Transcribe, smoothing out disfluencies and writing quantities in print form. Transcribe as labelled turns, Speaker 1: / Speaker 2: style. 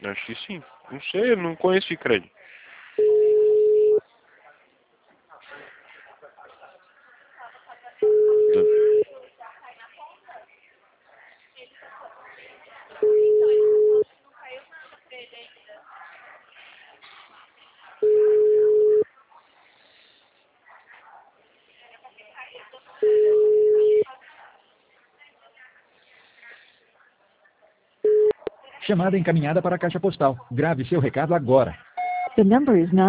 Speaker 1: Acho que sim. Não sei, eu não conheço Cicred.
Speaker 2: Chamada encaminhada para a caixa postal. Grave seu recado agora.
Speaker 3: The number is not